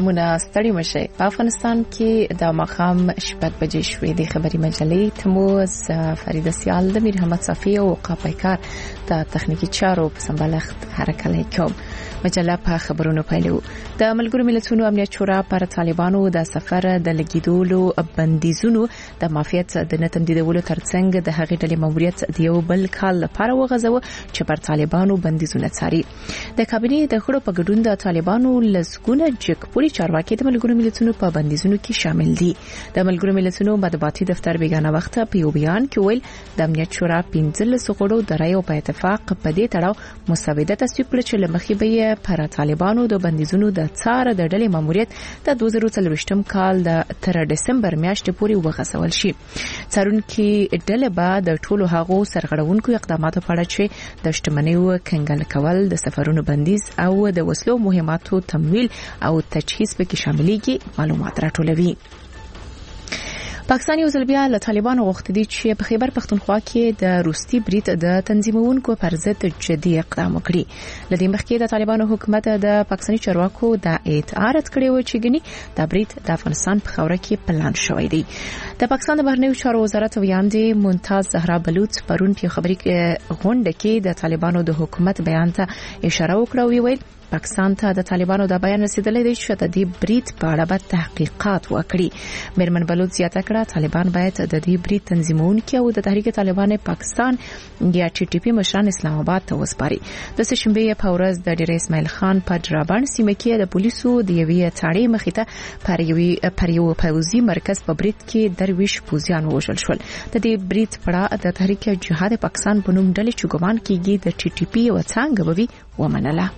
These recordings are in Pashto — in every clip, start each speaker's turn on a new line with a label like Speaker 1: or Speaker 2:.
Speaker 1: سلامونه ستړي مشه. په افغانستان کې د ماخام شپږ بجې شوې د خبري مجلې تموز فرید سیال د میر احمد صافی او قاپیکار د تخنیکی چارو په سمبالښت حرکت کوم. مجله په خبرونو پیلو د ملګرو ملتونو امنیت شورا پر طالبانو د سفر د لګیدولو بندیزونو د مافیات د نتمدیدولو ترڅنګ د هغې ډلې ماموریت د یو بل کال لپاره وغځاوه چې پر طالبانو بندیزونه څاري. د کابینې د غړو په ګډون د طالبانو لسګونه جګپوري چارواکي د ملګرو ملتونو په بندیزونو کې شامل دي. د ملګرو ملتونو مطبوعاتي دفتر بیگانه وخت په یو بیان کې ویل د امنیت شورا 15 غړو د رایو په اتفاق په دې تړاو مسوده تصویب کړه چې لمخې به پر طالبانو د بندیزونو د څار د ډلې ماموریت د 2023م کال د تر دسمبر میاشتې پورې وغځول شي. څارونکي ډلې به د ټولو هغو سرغړونکو اقداماتو په اړه چې د شتمنیو کنګل کول، د سفرونو بندیز او د وسلو مهماتو تمویل او تجهیز پکې شاملېږي معلومات راټولوي. پاکستان یو ځل بیا له طالبانو غوښتي دي چې په خیبر پختونخوا کې د روسي برید د تنظیمونکو پر ضد جدي اقدام وکړي. لدې مخکې د طالبانو حکومت د پاکستاني چارواکو د اعتراض کړی و چې ګني د برید د افغانستان په خوره کې پلان شوی دی. د پاکستان د بهرنیو چارو وزارت ویاندې ممتاز زهرا بلوچ پرون په خبري غونډه کې د طالبانو د حکومت بیان ته اشاره وکړه او ویل پاکستان ته د طالبانو د بیان رسیدلې دی چې د دې برید په اړه به تحقیقات وکړي. میرمن بلوچ زیاته کړه طالبان باید د دې برید تنظیمونکو او د تحریک طالبان پاکستان یا TTP مشران اسلام آباد ته وسپاري. د سشنبه په ورځ د ډیر اسماعیل خان په درابان سیمه کې د پولیسو د یوې تاړې مخې ته پر یو پوځي مرکز په برید کې درویش پوځیان وژل شول. د دې برید په اړه د تحریک جهاد پاکستان په نوم ډلې چې ګمان کیږي د TTP او څنګه به ومنله.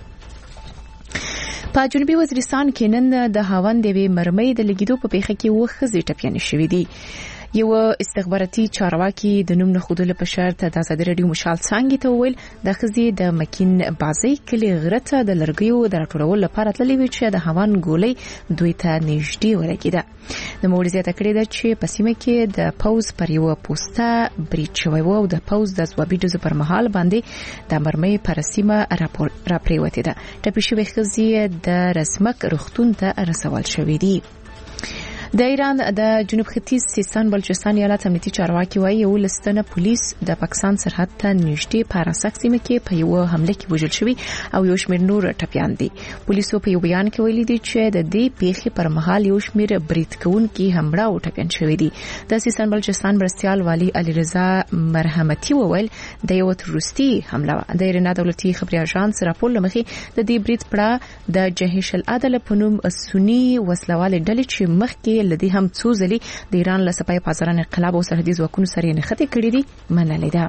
Speaker 1: په جنوبي وزیرستان کې نن د هاوند د مرمۍ د لګیدو په پیښه کې وخزې ټپيانې شوې دي. یو استخباراتي چارواکي د نوم نه خودل په شرط د ازادي رادیو مشال څنګه ته ویل د خزې د مکین بازي کلی غرته د لرګیو د راټولولو لپاره تللی وی چې د هاوند ګولې دوی ته نږدې ورګیده. د مورزه تکړه د چې په سیمه کې د پوز پر یو پوسټه بریټ شوی و او د پوز د ځوابي ډزو پر مهال باندې د مرمۍ پر سیمه راپریوته ده. ټپي شوی خزې د رسمک رختون ته رسول شوی دی. د ایران د جنوب ختیځ سیستان بلوچستان ایالت امنیتي چارواکي وايي یو لستنه پولیس د پاکستان سرحد ته نږدې په راسک سیمه کې په یو حمله کې وژل شوی او یو شمېر نور ټپيان دي. پولیسو په یو بیان کې ویلي دي چې د دې پیښې پر مهال یو شمېر برید کوونکي حمله او ټپيان شوی دي. د سیستان بلوچستان مرستيال والي علي رضا مرحمتي وویل د یو تروریستي حمله د ایران دولتي خبري اژانس راپور لمخې د دې برید پړه د جهیش العدل په نوم سنی وسلوال ډلې چې مخکې لدی هم څو ځلې د ایران له سپای پازران انقلاب او سرحدي ځواکونو سره نښتې کړې دي منلې ده.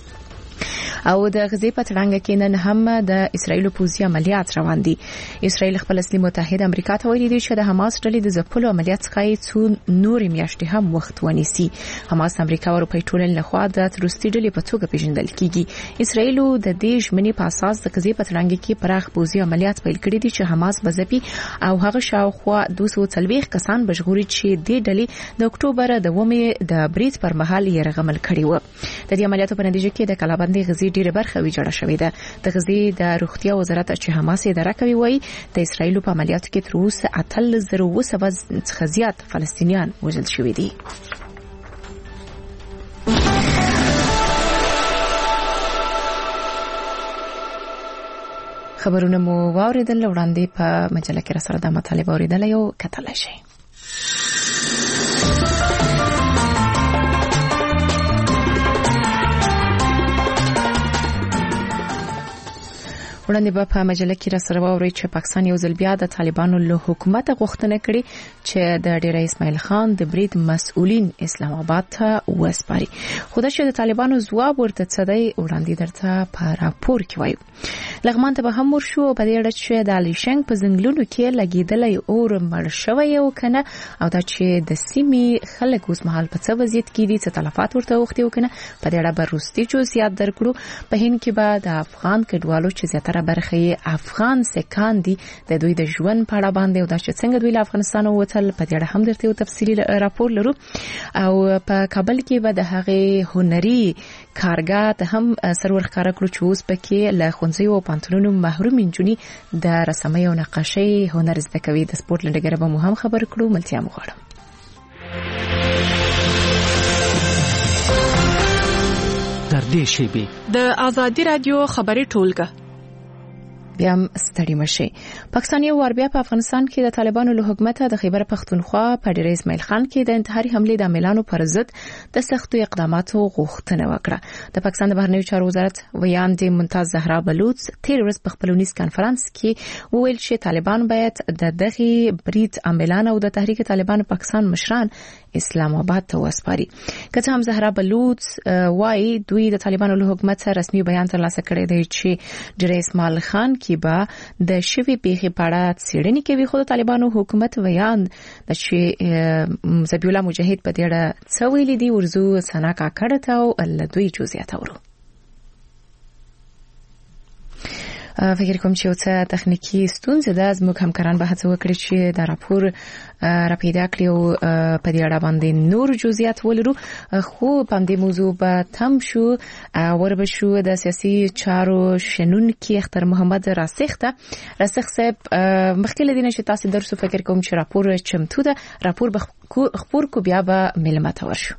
Speaker 1: او د غزې په تړانګه کې نن هم د اسرایل پوځي عملیات روان دي. اسرایل خپل اصلي متحد امریکا ته ویلي دی چې د حماس ډلې د ځپلو عملیات څخه څو نور میاشتې هم وخت ونیسي. حماس امریکا او اروپای ټولنې لخوا د تروریستي ډلې په توګه پیژندل کیږي. اسرایل د دې ژمنې په اساس د غزې په تړانګه کې پراخ پوځي عملیات پیل کړي دي چې حماس بځپي او هغه شاوخوا 240 کسان بشغوري چې د ډلې د اکتوبر د 1 د برید پر مهال یې رغمل کړي و. د دې عملیاتو په نتیجه کې د کلابندې غزې ډیره برخه ویجاړه شوې ده. د غزې د روغتیا وزارت چې حماس اداره کوي وایي د اسرایل په عملیاتو کې تر اوسه 8000 څخه زیات فلسطینیان وژل شوي دي. خبرونه مو واوریدل. وړاندې په مجله کې را سره د مطالب اوریدل یو کتل شي. وړاندې په مجله کې را سره واوري چې پاکستان یو ځل بیا د طالبانو له حکومت غوښتنه کړې چې د ډیر اسماعیل خان د برید مسؤلین اسلام آباد ته وسپاري. خو دا چې د طالبانو ځواب ورته څه دی وړاندې درته په راپور کې وایو. لغمان ته به هم ورشو په دې اړه چې د الیشنګ په ځنګلونو کې لګیدلې اور مړ شوی او کنه او دا چې د سیمې خلک اوس مهال په څه وضعیت کې دي څه تلفات ورته وختي وکنه په دې اړه به روستي جزئیات درکړو. په هین کې به د افغان کډوالو چې زیاتره برخه افغان سکان دي د دوی د ژوند په اړه باندې او د څنګه دوی له افغانستان ووتل په دې اړه هم درته یو تفصیلي راپور لرو او په کابل کې به د هغې هنري کارګاه ته هم سرور ښکاره کړو چې اوس پکې له ښوونځیو او پوهنتونونو محروم نجونې د رسامۍ او نقاشۍ هنر زده کوي. د سپورت له ډګره به مو هم خبر کړو. ملتیا مو غواړم.
Speaker 2: در دې شیبې
Speaker 3: د آزادي رادیو خبري ټولګه
Speaker 1: بیا ستړي مشي. پاکستان یو وار بیا په افغانستان کې د طالبانو له حکومت د خیبر پختونخوا په ډیر اسماعیل خان کې د انتحاري حمله د عاملانو پر ضد د سختو اقداماتو غوښتنه وکړه. د پاکستان د بهرنیو چارو وزارت ویاند ممتاز زهرا بلوچ تیر ورځ په خپل ونیس کانفرنس کې وویل چې طالبان باید د دغه برید عاملان او د تحریک طالبان پاکستان مشران اسلام آباد ته وسپاري. که هم زهرا بلوچ وايي دوی د طالبانو له حکومت رسمي بیان ترلاسه کړی دی چې ډیر اسماعیل خان کې با د شوی پیښې په اړه څېړنې کوي، خو د طالبانو حکومت ویان د چې زبیح الله مجاهد په دې اړه څه ویلي دي. ورزو سنا کاکړ ته او لدوی جزئیات اورو. فکر کوم چې اوسه تخنیکی ستونزې ده، زموږ همکاران به هڅه وکړي چې دا راپور را پیدا کړي او په دې اړه باندې نور جزئیات ولرو. خو په دې موضوع به تم شو وربشو د سیاسي چارو شنونکي اختر محمد راسخ صاحب مخکې لدینه چې تاسو درسو فکر کوم چې راپور چمتو ده، راپور به خبر کو بیا به ملمت ورشو.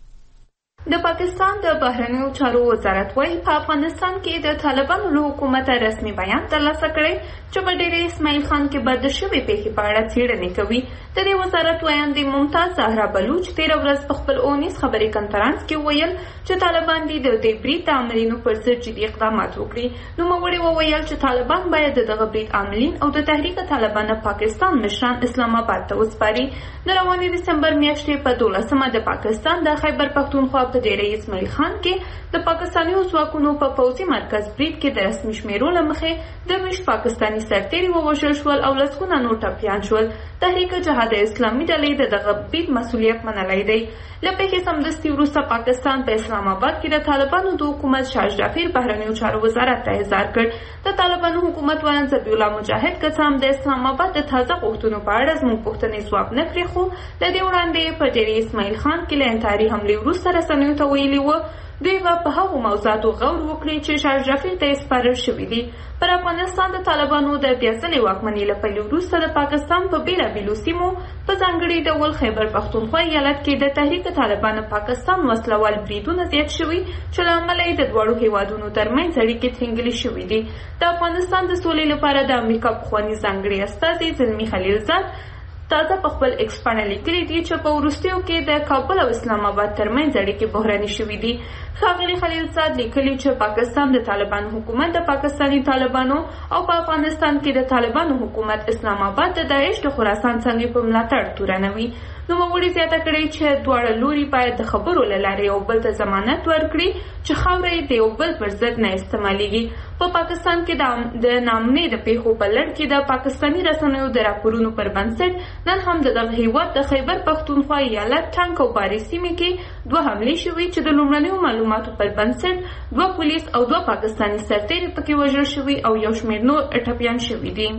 Speaker 4: د پاکستان د بهرنیو چارو وزارت وايي په افغانستان کې د طالبانو له حکومت رسمي بیان ترلاسه کړی چې په ډېر اسماعیل خان کې بد شوی پیښې په اړه څېړنې کوي. د دې وزارت ویاند ممتاز زهرا بلوچ تیر ورځ په خپل اونیس خبري کانفرنس کې ویل چې طالبان د دې برید عاملینو پر ضد جدي اقدامات وکړي. نوموړي وویل چې طالبان باید دغه برید عاملین او د تحریک طالبان پاکستان مشران اسلام آباد ته وسپاري. د روانې دسمبر میاشتې په 12مه د پاکستان د خیبر پختونخوا په ډېر اسماعیل خان کې د پاکستاني ځواکونو په پوځي مرکز برید کې د رسمي شمیرو له مخې د 20 پاکستاني سرتیري ووژل شول او لسګونه نور ټپیان شول. تحریک جهاد اسلامي ډلې دغه برید مسؤلیت منلی دی. له پیښې سمدستي وروسته پاکستان په اسلام آباد کې د طالبانو د حکومت شاه جعفر بهرنیو چارو وزارت ته احضار کړ. د طالبانو حکومت ویاند زبیح الله مجاهد که څه هم د اسلام آباد د تازه غوښتنو په اړه زموږ پوښتنې ځواب نه کړي، خو د دې وړاندې په ډېر اسماعیل خان کې له انتحاري حملې وروسته رسنیو ته ویلي و دوی به په هغو موضوعاتو غور وکړي چې شاه جعفر ته یې سپارل شوي دي. پر افغانستان د طالبانو د بیا ځلې واکمنۍ له پیل وروسته د پاکستان په بېلابېلو سیمو په ځانګړي ډول خیبر پختونخوا ایالت کې د تحریک طالبان پاکستان وسلوال بریدونه زیات شوي چې له امله یې د دواړو هیوادونو ترمنځ اړیکې ټینګلې شوي دي. د افغانستان د سولې لپاره د امریکا پخواني ځانګړي استازي زلمي خلیلزاد تازه په خپل ایکس باندې لیکلي دي چې په وروستیو کې د کابل او اسلام آباد ترمنځ اړیکې بحراني شوي دي. ښاغلي خلیلزاد لیکلي چې پاکستان د طالبانو حکومت د پاکستاني طالبانو او په افغانستان کې د طالبانو حکومت اسلام آباد د داعش د خراسان څنګه په ملاتړ تورنوي. نوموړي زیاته کړې چې دواړه لوري باید د خبرو له لارې یو بل ته ضمانت ورکړي چې خاوره یې د یو بل پر ضد نه استعمالیږي. په پاکستان کې د نامنې د پیښو په لړ کې د پاکستاني رسنیو د راپورونو پر بنسټ نن هم د دغه هیواد د خیبر پختونخوا ایالت ټانک او باري سیمې کې 2 حملې شوې چې د لومړنیو معلوماتو پر بنسټ 2 پولیس او 2 پاکستاني سرتیري پکې وژل شوي او یو شمېر نور ټپیان شوي دي.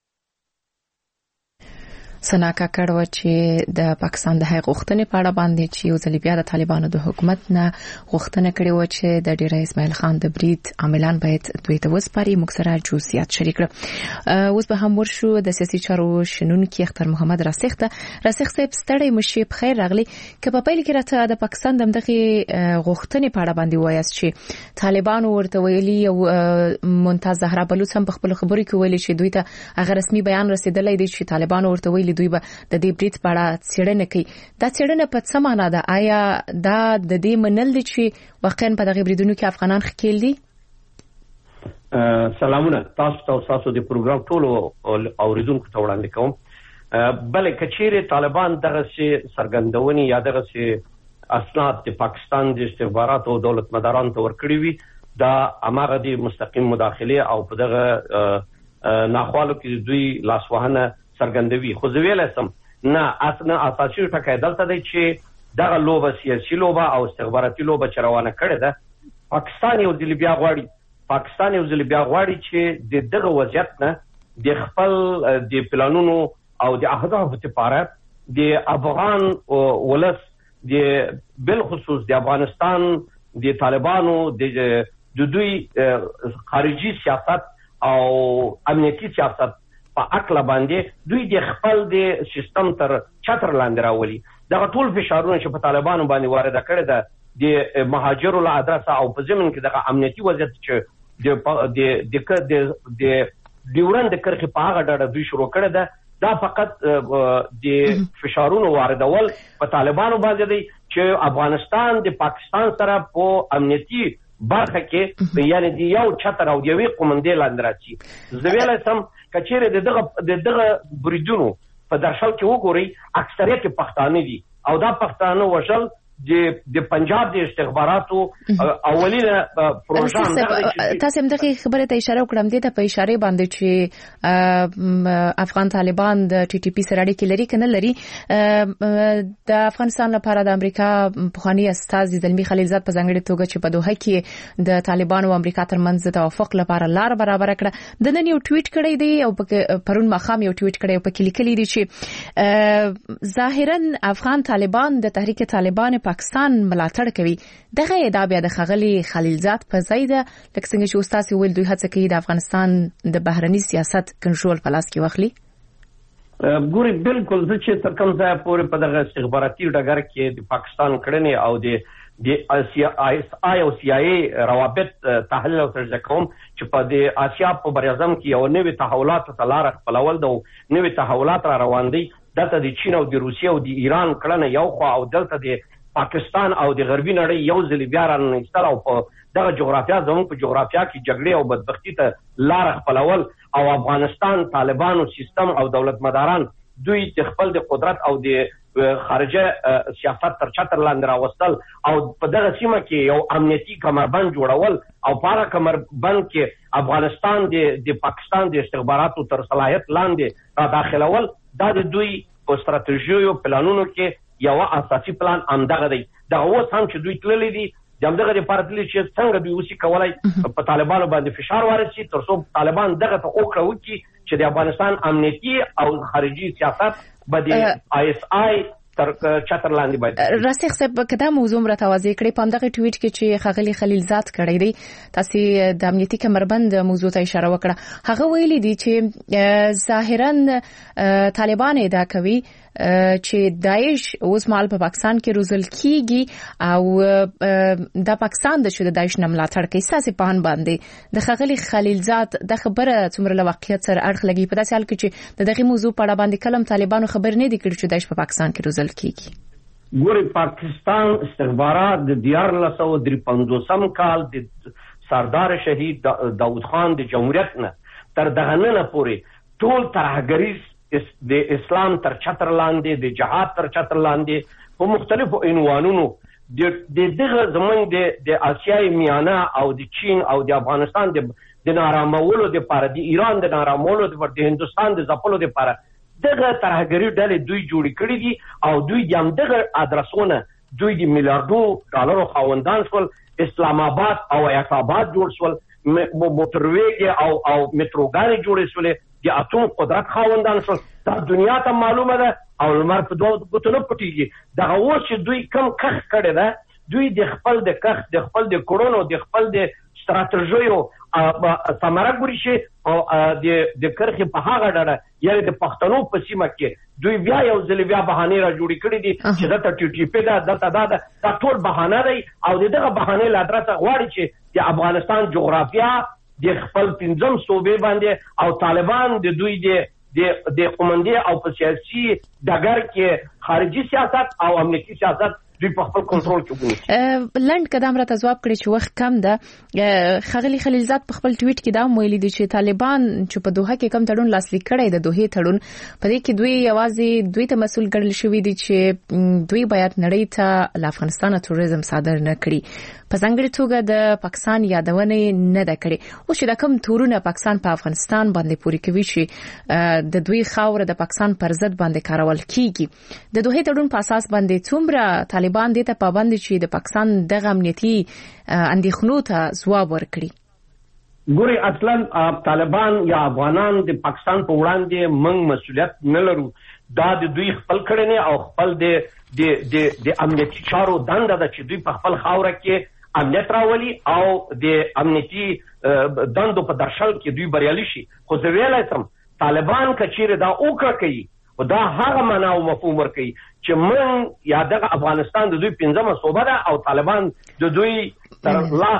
Speaker 1: سنا کاکړ و چې د پاکستان د هغې غوښتنې په اړه باندې چې یو ځل بیا د طالبانو د حکومت نه غوښتنه کړې و چې د ډېر اسماعیل خان د برید عاملان باید دوی ته وسپاري. موږ سره جزئیات شریک کړه. اوس به هم ورشو د سیاسي چارو شنونکي اختر محمد راسخ صاحب ستړی مشي په خیر راغلی. که په پیل کې راته د پاکستان د دغه غوښتنې په اړه باندې وایاست چې طالبانو ورته ویلي او ممتاز زهرا بلوچ هم په خپل خبرو کې ویلي چې دوی ته هغه رسمي بیان رسیدلی دی چې طالبانو ورته ویلي دوی به د دې برید په اړه څېړنه کوي. دا څېړنه په څه معنا ده؟ آیا دا د دې منل دي چې واقعا په دغه بریدونو کې افغانان ښکیل دي؟
Speaker 5: سلامونه تاسو د پروګرام ټولو اوریدونکو ته وړاندې کوم. بلې کچېرې طالبان دغه څرګندونې یا دغه اسناد د پاکستان د استخباراتو او دولت مدارانو ته ورکړي وي، دا هماغه د مستقیم مداخله او په دغه ناخوالو کې دوی لاسوهنه څرګندوي. خو زه ویلی سم نه اساسي ټکی دلته دی چې دغه لوبه سیاسي لوبه او استخباراتي لوبه چې روانه کړې ده، پاکستان یو ځل بیا غواړي پاکستان یو ځل بیا غواړي چې د دغه وضعیت نه د خپل د پلانونو او د اهدافو لپاره د افغان ولس د بل خصوص د افغانستان د طالبانو د دوی خارجي سیاست او امنیتي سیاست په عقل باندې دوی د خپل د سیستم تر چتر لاندې راولي. دا ټول فشارونه چې په طالبانو باندې وارد کړي ده د مهاجرو له ادرسه او په ضمن کې د امنیتي وضعیت چې د ډیورند کرښې په هغه ډډه دوی شروع کړي ده، دا فقط د فشارونو واردول په طالبانو باندې دی چې افغانستان د پاکستان سره په امنیتي برخه کې یعنی د یو چتر او د یوې قومندې لاندې راځي. زه ویلی سم کچېرې د دغه بریدونو په درشل کې وګورئ اکثریت پښتانه دي او دا پښتانه وژل د پنجاب د استخباراتو اولینه پروژه.
Speaker 1: تاسو هم دغه خبره ته اشاره وکړم دې ته په اشاره باندې چې افغان طالبان د ټي ټي پی سره اړیکې لري کنه لري. د افغانستان لپاره د امریکا پخوانی استاذ زلمی خلیلزاد په ځانګړي توګه چې په دوحه کې د طالبانو او امریکا ترمنځ د توافق لپاره لار برابر کړه، د نن یو ټویټ کړی دی او پرون ماښام یو ټویټ کړی او په کې لیکلی دی چې ظاهرا افغان طالبان د تحریک طالبان پاکستان ملاتړ کوي. دغه ادعا بیا د خغلی خلیلزاد په ځای ده لکه څنګه چې استاد ویل دوی هڅه کوي د افغانستان د بهرني سیاست کنټرول په لاس کې واخلي.
Speaker 5: ګوري بالکل زه چې تر کوم ځای پورې په دغه استخباراتي ډګر کې د پاکستان کړنې او د آی او سی آی روابط تحلیل او تجزیه کوم چې په د آسیا په بریاعظم کې یو نوې تحولات ته لار خپلول د نوې تحولات را روان دي. دلته د چین او د روسیې او د ایران کړنه یو خو او دلته د پاکستان او د غربي نړۍ یو ځل بیا راننستل او په دغه جغرافیا زموږ په جغرافیا کې جګړې او بدبختی ته لار خپلول او افغانستان طالبانو سیستم او دولت مداران دوی د خپل د قدرت او د خارجه سیاست تر چتر لاندې راوستل او په دغه سیمه کې یو امنیتي کمربند جوړول او په هغه کمربند کې افغانستان د پاکستان د استخباراتو تر صلاحیت لاندې را داخلول. دا د دوی په ستراتیژیو پلانونو کې یو اساسي پلان همدغه دی. دا اوس هم چې دوی تللی دي د همدغه لپاره تللی چې څنګه دوی اوسې کولای په طالبانو باندې فشار وارد شي تر څو طالبان دغه ته وکړه وکړي چې د افغانستان امنیتي او خارجي سیاست به د آی اس آی تر چتر لاندې باید.
Speaker 1: راسخ صاحب کدا موضوع متوازی کړي په دغه ټویټ کې چې خغلی خلیلزاد کړی دی تاسو د امنیتي کمربند موضوع ته اشاره وکړه. هغه ویلي دی چې ظاهرا طالبان ادعا کوي چې داعش اوس مال په پاکستان کې روزل کیږي او د پاکستان د شوه داعش نه ملاتړ کوي. ساسي پهن باندې د خغلی خلیلزاد د خبره څومره له واقعیت سره اړخ لګي په داسې حال کې چې دغه موضوع په اړه باندې کلم طالبانو خبر نه دي کړی چې داعش په پاکستان کې روزل کیږي.
Speaker 5: ګوري پاکستان استخبارات د 1953 کال د سردار شهید داود خان د جمهوریت نه تر دغه نه پورې ټول ترهګریز د اسلام تر چتر لاندې د جهاد تر چتر لاندې په مختلفو عنوانونو د دغه زمونږ د آسیای میانه او د چین او د افغانستان د نارامولو د لپاره د ایران د نارامولو د لپاره د هندستان د ځپلو د لپاره دغه ترهګري ډلې دوی جوړې کړې دي او دوی د همدغه ادرسونه دوی د میلیارډو ډالرو خاوندان شول. اسلام آباد او ایت آباد جوړ شول، موټرویږي او متروګانې جوړې شولې، د اتوم قدرت خاوندان شول. دا دنیا ته معلومه ده او لمر په دوه ګوتو نه پټیږي. دغه اوس چې دوی کم کخ کړی ده دوی د خپل د کخ د خپل د کړونو د خپل د ستراتیژیو ثمره ګوري شي او د کرخې په هغه ډډه یعنی د پښتنو په سیمه کې دوی بیا یو ځل بیا بهانې را جوړې کړې دي چې دلته ټي ټي پی ده دلته دا ټول بهانه دی او دغه بهانې له ادرسه غواړي چې د افغانستان جغرافیا د خپل 15 صوبې باندې او طالبان د دوی د قومندې او په سیاسي ډګر کې خارجي سیاست او امنیتي سیاست دوی په خپل کنټرول کې ونیسي.
Speaker 1: لند قدم را تجواب کړی چې وخت کم ده. خغلی خلیلزاد په خپل ټویټ کې دا ویلي دي چې طالبان چې په دوحه کې کم تړون لاسلیک کړی د دوحه تړون په دې کې دوی یوازې دوی ته مسؤل ګڼل شوی دي چې دوی باید نړۍ ته افغانستان توریزم صادر نه کړي. په ځانګړي توګه د پاکستان یادونه نه ده کړې. او چې د کوم تورونه پاکستان په افغانستان باندې پوری کوي چې د دوی خاور د پاکستان پر ضد باندې کارول کیږي. د دوحه تړون په اساس باندې څومره طالبان دې ته پابند چې د پاکستان د امنیتي اندېښنو ته ځواب ورکړي.
Speaker 5: ګوري اصلا طالبان یا افغانان د پاکستان په وړاندې موږ مسؤلیت نه لرو. دا د دوی خپل کړنې او خپل د امنیتي چارو دنده ده چې دوی په خپل خاوره کې امنیت راولي او د امنیتي دندو په درشل کې دوی بریالي شي. خو زه ویلی سم طالبان که چیرې دا وکړه کوي او دا هغه معنا او مفهوم ورکوي چې موږ یا دغه افغانستان د دوی 5مه صوبه ده او طالبان د دوی تر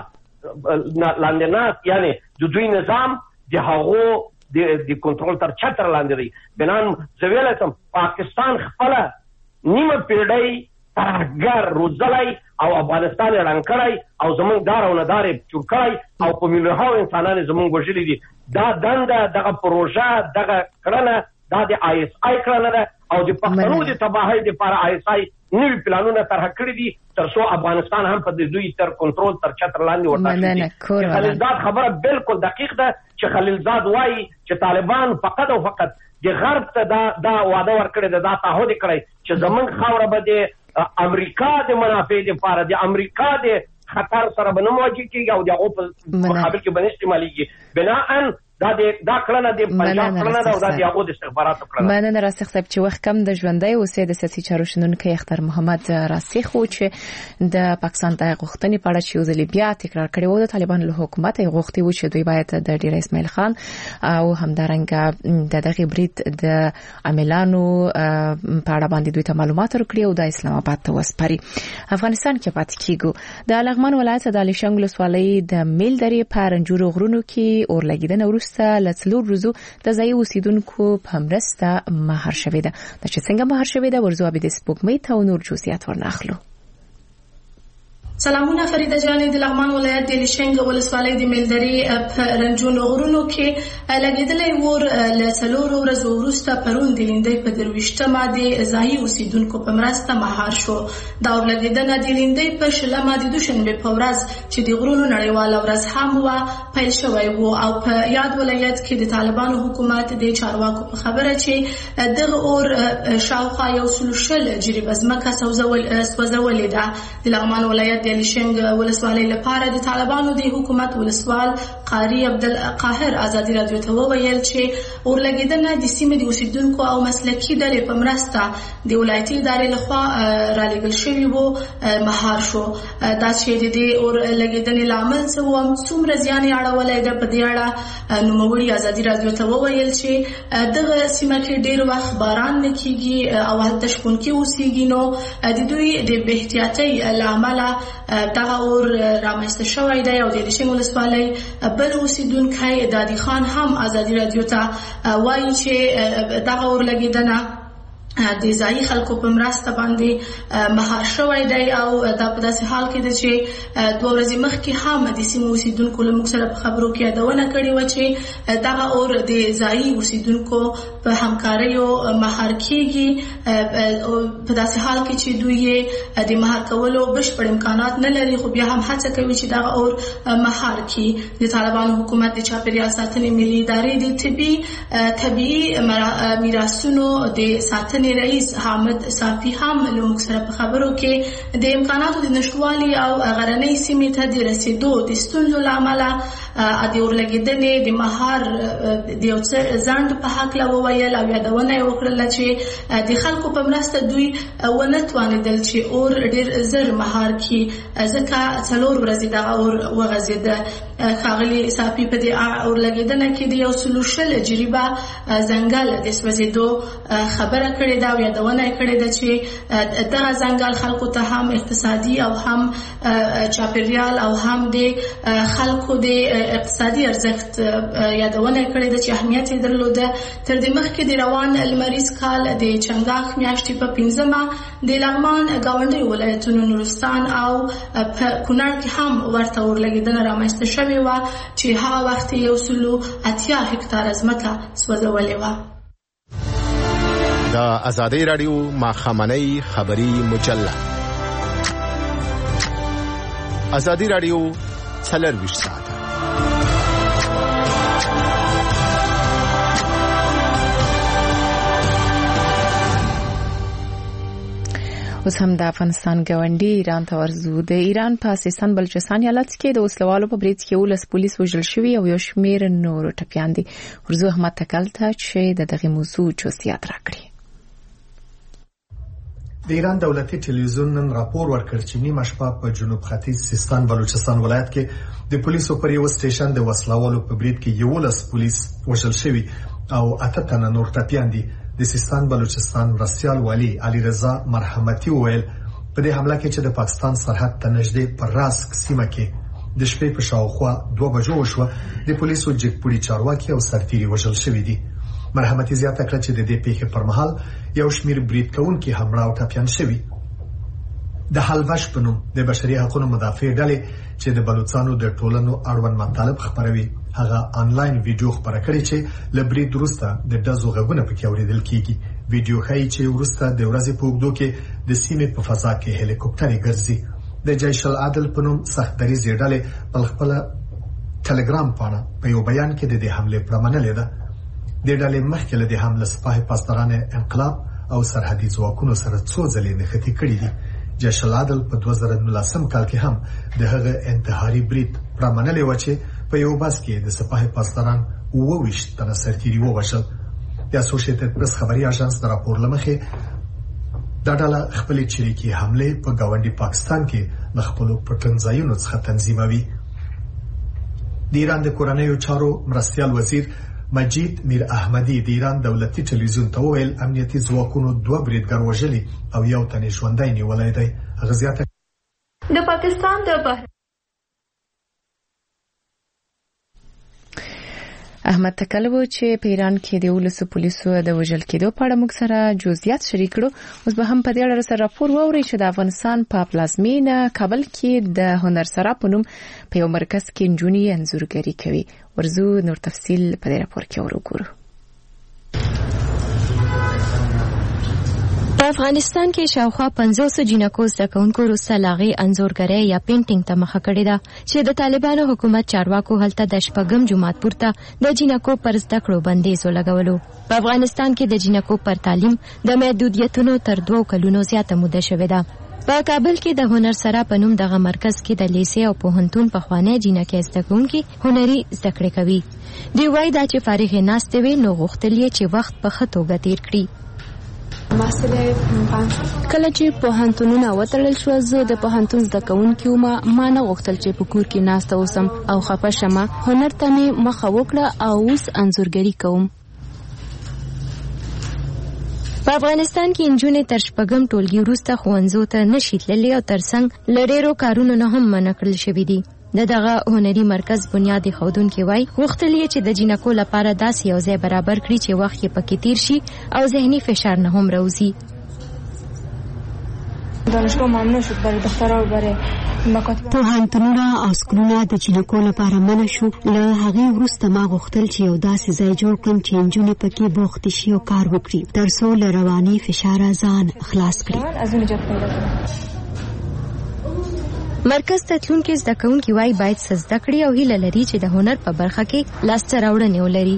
Speaker 5: لاندې ناست، یعنی د دوی نظام د هغو د کنټرول تر چتر لاندې دی. بنان زه ویلی سم پاکستان خپله نیمه پیړۍ ترهګر روزلی او افغانستان یې ړنګ کړی او زموږ دار او ندار یې چور کړی او په میلیونهاو انسانان یې زموږ وژلي دي. دا دنده دغه پروژه دغه کړنه دا د ISI کړنه ده او د پښتنو د تباهۍ دپاره ISI نوي پلانونه طرح کړي دي تر څو افغانستان هم په دوی تر کنټرول تر چتر لاندې ورته. خلیلزاد خبره بالکل دقیق ده چې خلیلزاد وایي چې طالبان فقط او فقط د غرب ته دا وعده ورکړې ده، دا تعهد کړی چې زموږ خاوره به د امریکا د منافع دپاره د امریکا د خطر سره به نه مواجه کېږي او د هغو په مقابل کې به نه استعمالېږي. بناءً دا کړنه د پنجاب کړنه ده او دا د هغو د استخباراتو کړنه.
Speaker 1: مننه راسخ صاحب چې وخت کم د ژوندی اوسې د سیاسي چارو شنونکی اختر محمد راسخ و چې د پاکستان د غوښتنې په اړه چې یو ځل بیا تکرار کړی و د طالبانو له حکومت یې غوښتي و چې دوی باید د ډیر اسماعیل خان او همدارنګه د دغه برید د عاملانو په اړه باندې دوی ته معلومات ورکړي او د اسلام آباد ته وسپاري. افغانستان کې پاتې کیږو. د لغمان ولایت د علیشنګ ولسوالۍ د میل درې په رنجورو غرونو کې اورلګیدنه وروسته لڅلور روزو د ځای اوسیدونکو په مرسته مهار شوې ده. د چې څنګه مهار شوې ده ورزو ابي د سپوږمۍ ته نور جزئیات ورناخلو.
Speaker 6: سلامونه فریده جانې د لغمان ولایت د علیشنګ ولسوالۍ د میلدرې په رنجونو غرونو کې لګیدلی ور له څلورو ورځو وروسته پرون د لیندۍ په 23مه د ځایي اوسیدونکو په مرسته مهار شو. دا ورلګیدنه د لیندۍ په 20مه د دوشنبې په ورځ چې د غرونو نړیواله ورځ هم وه پیل شوی و او په یاد ولایت کې د طالبانو حکومت د چارواکو په خبره چې دغه اور شاوخوا 140 جریبه ځمکه سوځولې ده. د لغمان ولایت علیشنګ ولسوالۍ لپاره د طالبانو د حکومت ولسوال قاری عبدالقاهر ازادي رادیو ته وویل چې اورلګیدنه د سیمې د اوسیدونکو او مسلکي ډلې په مرسته د ولایتي ادارې لخوا رالېږل شوي وو مهار شو. دا چې د دې اورلګیدنې لامل څه و څومره زیان یې اړولی ده په دې اړه نوموړي ازادي رادیو ته وویل چې دغه سیمه کې ډېر وخت باران نه کیږي او هلته شپونکي اوسیږي نو د دوی د بې احتیاطۍ له امله دغه اور رامنځته شوی دی او د علیشنګ ولسوالۍ بل اوسیدونکی دادي خان هم ازادي رادیو ته وایي چې دغه اور لګیدنه د ځایي خلکو په مرسته باندې مهار شوی دی او دا په داسې حال کې ده چې 2 ورځې مخکې هم د سیمې اوسیدونکو له موږ سره په خبرو کې یادونه کړې وه چې دغه اور د ځایي اوسیدونکو په همکاریو مهار کیږي په داسې حال کې چې دوی یې د مهار کولو بشپړ امکانات نه لري خو بیا هم هڅه کوي چې دغه اور مهار کړي. د طالبانو حکومت د چاپیریال ساتنې ملي ادارې د طبیعي میراثونو د ساتنې رئیس حامد صافی هم له موږ سره په خبرو کې د امکاناتو د نشټوالي او غرنۍ سیمې ته د رسیدو د ستونزو له امله د اورلګیدنې د مهار د یو څه ځنډ په هکله وویل او یادونه یې وکړله چې د خلکو په مرسته دوی ونه توانېدل چې اور ډېر زر مهار کړي ځکه 4 ورځې دغه اور وغځېده. ښاغلي صافي په دې اورلګیدنه کې د 140 جریبه ځنګل د سوځېدو خبره کړې ده او یادونه یې کړې ده چې دغه ځنګل خلکو ته هم اقتصادي او هم چاپیریال او هم د خلکو د اقتصادي ارزښت یادونه یې کړې ده چې اهمیت یې درلوده. تر دې مخکې د روان لمریز کال د چنګاښ میاشتې په 5مه د لغمان ګاونډي ولایتونو نورستان او په کونړ کې هم ورته اورلګیدنه رامنځته شوې وه چې هغه وخت 180 هکتاره ځمکه سوځولې وه.
Speaker 7: د ازادي رادیو ماخامنۍ خبری مجله ازادي رادیو 24 ساعت
Speaker 1: اوس هم د افغانستان ګاونډي ایران ته ورځو. د ایران په سیستان بلوچستان ایالت کې د وسلوالو په برید کې 19 پولیس وژل شوي او یو شمېر نور ټپیان دي. ورځو احمد تکل ته چې دغه موضوع جزئیات راکړي.
Speaker 8: د ایران دولتي ټلویزیون نن راپور ورکړ چې نیمه شپه په جنوب ختیځ سیستان بلوچستان ولایت کې د پولیسو پر یو سټیشن د وسلوالو په برید کې 11 پولیس وژل شوي او 8 تنه نور ټپیان دي. د سیستان بلوچستان مرستیال والی علي رضا مرحمتي وویل په دې حمله کې چې د پاکستان سرحد ته نږدې پر راسک سیمه کې د شپې په شاوخوا 2 بجو وشوه. د پولیسو جګپوړي چارواکي او سرتیري وژل شوي دي. مرحمتي زیاته کړه چې د دې پیښې پر مهال یو شمېر برید کوونکي حمله او ټپیان شوي. د حلوش په نوم د بشري حقوقو مدافع ډلې چې د بلوچستانو د ټولنو اړوند مطالب خبروي هغه انلاین ویډیو خبره کړې چې لبرید وروسته د دزو غږونه پکې اوریدل کیږي. ویډیو ښایي چې وروسته د ورځې په اوږدو کې د سیمې په فضا کې هلیکوپټرې ګرځي. د جیش العدل په نوم سخت دریځ ډلې په خپل ټلګرام پاڼه په یو بیان کې د دې حمله پرمنلې ده. د ډلې مخکې له دې حمله سپاه پاسداران انقلاب او سرحدي ځواکونو سره څو ځلې نښتې کړې دي. جیش العدل په 2019 کال کې هم د هغه انتحاري برید پرمنلې و چې په یو بس کې د سپاه پاسداران 22 تنه سرتیري ووژل. د اسوسییټډ پریس خبري اژانس د راپور لمخې د ډله خپل چریکي حمله په گاونډي پاکستان کې د خپل پټنځایونو څخه تنظیموي. د ایران د کورنیو چارو مرستیال وزیر مجید میر احمدی د ایران دولتي ټلویزیون ته وویل امنیتي ځواکونو 2 بریدګر وژلي او یو تن ژوندی نیولی دی. هغه زیاته
Speaker 4: د پاکستان د
Speaker 1: احمد تکلو چې په ایران کې د 19 پولیسو د وژل کېدو په اړه موږ سره جزئیات شریک کړو. اوس به هم په دې اړه سره راپور واورئ چې د افغانستان په پلازمینه کابل کې د هنرسرا په نوم په یو مرکز کې نجونې انځورګري کوي. ورزو نور تفصیل په دې راپور کې وګورو.
Speaker 9: په افغانستان کې شاوخوا 500 جنکو زده کوونکو وروسته لاغي انځورګرۍ یا پینټینګ ته مخه کړې ده چې د طالبانو حکومت چارواکو هلته د شپږم جماعت پورته د جنکو پر زده کړو بندیز ولګولو. په افغانستان کې د جنکو پر تعلیم د محدودیتونو تر 2 کلونو زیاته موده شوې ده. په کابل کې د هنرسرا په نوم دغه مرکز کې د لیسې او پوهنتون په خوانې جنکې زده کوونکي هنري زده کړې کوي. دوی وایي دا چې فارغ ناستې وي نو غوښتل یې چې وخت په ښه توګه تیر کړي.
Speaker 10: کله چې پوهنتونونه وتړل شو زه د پوهنتون زده کوونکي ما نه غوښتل چې په کور کې ناسته اوسم او خفه شم. هنر ته مې مخه وکړه او اوس انځورګري کوم.
Speaker 9: په افغانستان کې نجونې تر شپږم ټولګي وروسته ښوونځیو ته نشي تللی او ترڅنګ له ډېرو کارونو نه هم منع کړل شوي دي. دغه هنري مرکز بنیاد ایښودونکي وایي غوښتل یې چې د جنکو لپاره داسې یو ځای برابر کړي چې وخت یې پکې تیر شي او ذهني فشار نه هم راوځي.
Speaker 11: دانشگاه ممنوع شد برای دخترها و برای مکاتب
Speaker 12: پوهنتونونه او سکولونه د جنکو لپاره منع شو. له هغې وروسته ما غوښتل چې یو داسې ځای جوړ کړم چې نجونې پکې بوختې شي او کار وکړي تر څو له رواني فشاره ځان خلاص کړي.
Speaker 11: از اون نجات پیدا کړم.
Speaker 9: مرکز ته تلونکي زده کوونکي وایي باید څه زده کړي او هیله لري چې د هنر په برخه کې لاسته راوړنې ولري.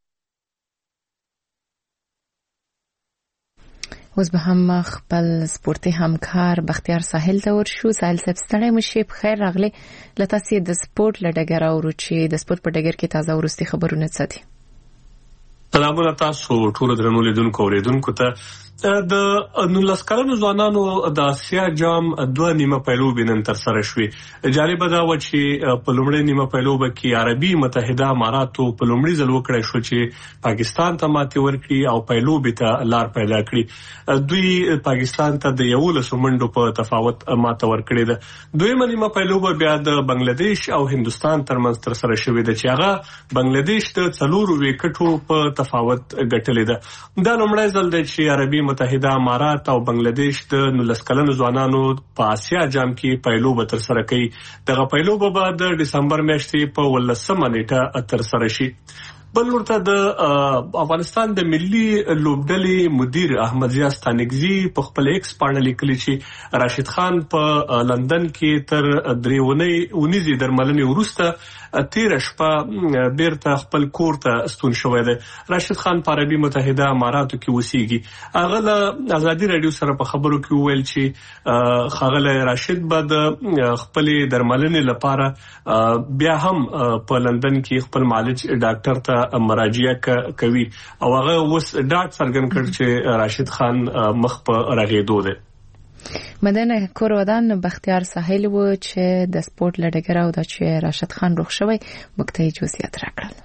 Speaker 1: اوس به هم خپل سپورتي همکار بختیار ساحل ته ورشو. ساحل صاحب ستړی مشي، په خیر راغلی. له تاسې د سپورت له ډګره اورو چې د سپورت په ډګر کې تازه وروستي خبرونه څه دي.
Speaker 13: سلامونه تاسو ټول درنو لیدونکو اوریدونکو ته. د 19 کلنو ځوانانو د آسیا جام 2 نیمه پیلوبې نن ترسره شوې. جالبه دا و چې په لومړۍ نیمه پیلوبه کې عربي متحده اماراتو په لومړي ځل وکړی شو چې پاکستان ته ماتې ورکړي او پیلوبې ته لار پیدا کړي. دوی پاکستان ته د 11 منډو په تفاوت ماته ورکړې ده. دویمه نیمه پیلوبه بیا د بنگلاديش او هندستان ترمنځ ترسره شوې ده چې هغه بنگلاديش د 4 وکټو په تفاوت ګټلې ده. دا لومړی ځل دی چې عربي متحده امارات او بنگلاديش د 19 کلنو ځوانانو په آسیا جام کې پیلوبه ترسره کوي. دغه پیلوبه به د دسمبر میاشتې په 18 نیټه ترسره شي. بل ورته د افغانستان د ملي لوبډلې مدیر احمد ضیاء ستانکزي په خپل ایکس باندې لیکلي چې راشد خان په لندن کې تر 3 ونیزي درملنې وروسته 13 شپه بیرته خپل کور ته ستون شوی دی. راشد خان په عربي متحده اماراتو کې اوسېږي. هغه له ازادي رادیو سره په خبرو کې وویل چې ښاغلی راشد به د خپلې درملنې لپاره بیا هم په لندن کې خپل معالج ډاکټر ته مراجعه کوي او هغه اوس ډاډ څرګند کړ چې راشد خان مخ په رغېدو دی.
Speaker 1: مدنه کور ودان بختیار ساحل و چې د سپورت لډګر او د چې راشد خان روغ شوی مکتای جزئیات راکړل.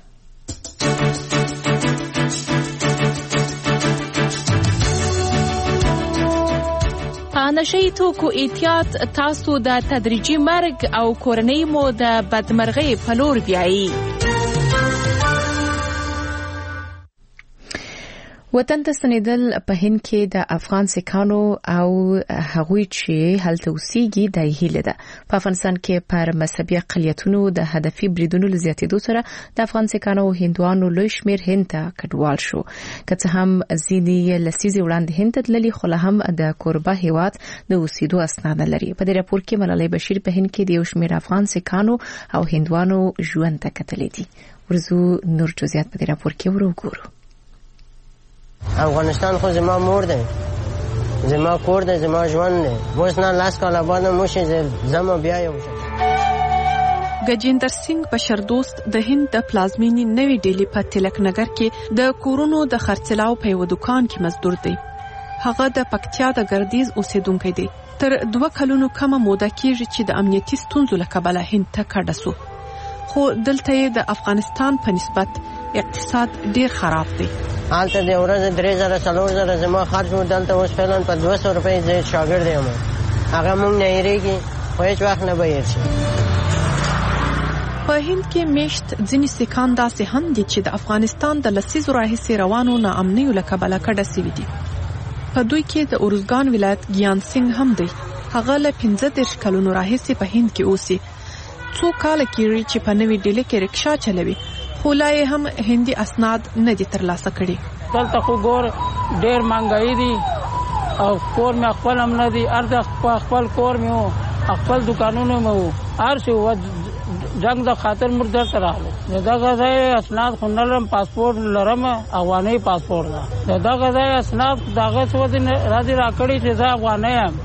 Speaker 3: نشئی توکو احتیاط تاسو د تدریجي مرګ او کورنۍ مو د بدمرغۍ په لور بیایي.
Speaker 1: وطن ته ستنېدل په هند کې د افغان سیکانو او هغوی چې هلته اوسېږي د هیله ده. په افغانستان کې پر مذهبي اقلیتونو د هدفي بریدونو زیاتېدو سره د افغان سیکانو او هندوانو لوی شمېر هند ته کډوال شو. که څه هم ځینې لسیزې وړاندې هند ته تللي خو لا هم د کوربه هیواد د اوسېدو اسناد نه لري. په دې راپور کې ملالۍ بشیر په هند کې د یو شمېر افغان سیکانو او هندوانو ژوند ته کتلي دي. ورزو نور جزئیات په دې راپور کې ورګورو.
Speaker 14: افغانستان خو زما مور دی، زما کور دی، زما ژوند دی. اوس نه لاس کاله بعد موشي زما بیا یو
Speaker 3: گجیندر سنگ بشردوست د هند د پلازمینی نوی ډیلی په تلک نگر کې د کورونو د خرڅلاو په یو دکان کې مزدور دی. هغه د پکتیا د ګردیز اوسیدونکی دی. تر 2 کلونو کمه موده کېږي چې د امنیتي ستونزو له کبله هند ته کډه سو. خو دلته د افغانستان په نسبت اقتصاد ډیر خراب دی.
Speaker 14: حالته د ورځې 3000 زما خرج مو دلته اوس فعلا په 200 روپۍ زه شاګرد یم. هغه مونږ نه هېرېږي خو هیڅ وخت نه به هېر شي.
Speaker 3: په هند کې میشت ځینې سیکان داسې هم دي چې د افغانستان د لسیزو راهیسې روانو ناامنیو له کبله کډه سوي دي. په دوی کې د اورزګان ولایت ګیان سنگ هم دی. هغه له 15 کلونو راهیسې په هند کې اوسي. څو کاله کېږي چې په نوې ډیلي کې رکشا چلوي خو لا یې هم هندي اسناد نه دي ترلاسه کړي.
Speaker 15: دلته خو ګور ډېر مهنګایي دي او کور مې خپل هم نه دي. هر خپل کور مې وو، خپل دکانونه مې وو، هر څه وو. جنګ د خاطر موږ دلته راغلو. د دغه ځای اسناد خو نه لرم، پاسپورټ لرم، افغاني پاسپورټ ده. د دغه ځای اسناد دغه څه راځي راکړي چې زه افغانی یم.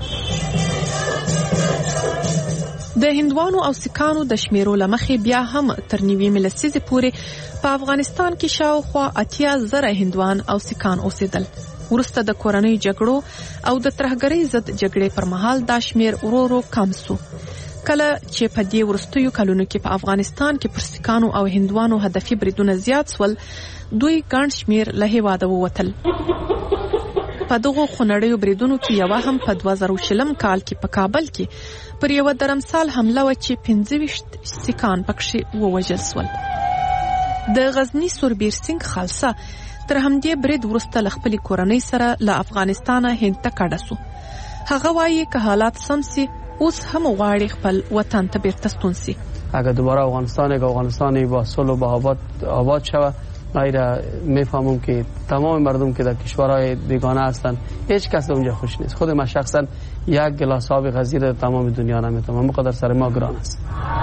Speaker 3: د هندوانو او سیکانو د شمیرو لمخې بیا هم تر 90 لسیزې پورې په افغانستان کې شاوخوا 80,000 هندوان او سیکان اوسېدل. وروسته د کورنۍ جګړو او د ترهګرۍ ضد جګړې پر مهال دا شمیر ورو ورو کم سو. کله چې په دې وروستیو کلونو کې په افغانستان کې پر سیکانو او هندوانو هدفي بریدونه زیات سول، دوی ګڼ شمیر له هیواده ووتل. په دغو خونړیو بریدونو کې یو هم په 2020 کال کې په کابل کې پر یو درمسال حمله و چې 25 سیکان پکښې ووژل سول. د غزنی سوربیر سنگ خالصه تر همدې برید وروسته له خپلې کورنۍ سره له افغانستانه هند ته کډه سو. هغه وایي که حالات سم سي اوس هم غواړي خپل وطن ته بیرته ستون سي.
Speaker 15: اگر دوباره افغانستانی با صلح و با آباد شود، غیر میفهمم که تمام مردم که در کشورهای بیگانه هستند هیچ کس اونجا خوش نیست. خود من شخصا یک گلاس آب غزیر در تمام دنیا نمیتونم، مقدر سر ما گران است.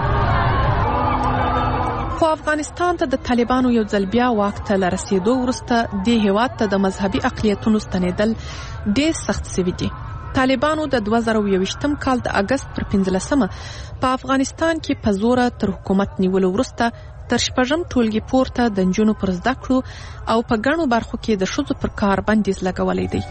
Speaker 3: خو افغانستان ته د طالبانو یو ځل بیا واک ته لرسېدو وروسته د هیواد ته د مذهبي اقلیتونو ستنېدل ډېر سخت سوي دي. طالبانو د 2021 کال د اگست پر 15 په افغانستان کې په زوره تر حکومت نیولو وروسته تر 6 ټولګي پورته د نجونو پر زده کړو او په ګڼو برخو کې د ښځو پر کار بندیز لګولی دی.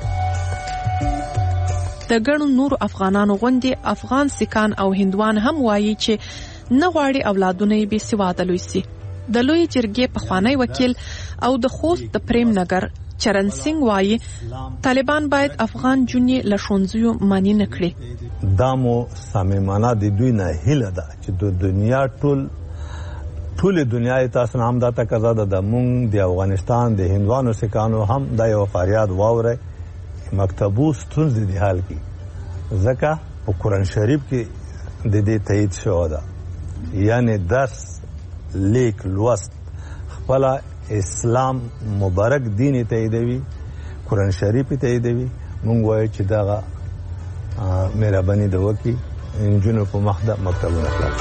Speaker 3: د ګڼو نورو افغانانو غوندې افغان سیکان او هندوان هم وایي چې نه غواړي اولادونه یې بې سواده لوی سي. د لوی جرګې پخوانی وکیل او د خوست د پریم نگر چرن سنگ وایي طالبان باید افغان جونې له ښوونځیو منع نه کړي.
Speaker 16: دا مو صمیمانه د دوی نه هیله ده چې د دنیا ټول دنیا تاسو هم دا تقاضا ده د مونږ د افغانستان د هندوانو سیکانو هم دا یو فریاد واوري مکتبو ستونزې د حل کی. ځکه په قرآن شریف کې د دې تایید شوی ده، یعنی درس لیک لوست خپل اسلام مبارک دین تاییدوي قرآن شریف تاییدوي مونږ وایو چې دغه مهرباني د وکي انجونو په مخ د مکتبونو خلاص.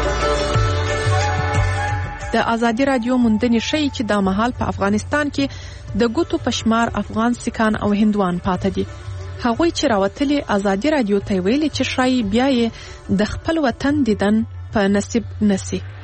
Speaker 3: د ازادي رادیو موندنې ښیي چې دا مهال په افغانستان کې د ګوتو پشمار افغان سیکان او هندوان پاتې دي. هغوی چې راوتلي ازادي رادیو ته ویلي چې شاید بیا یې د خپل وطن دیدن په نصیب نسی.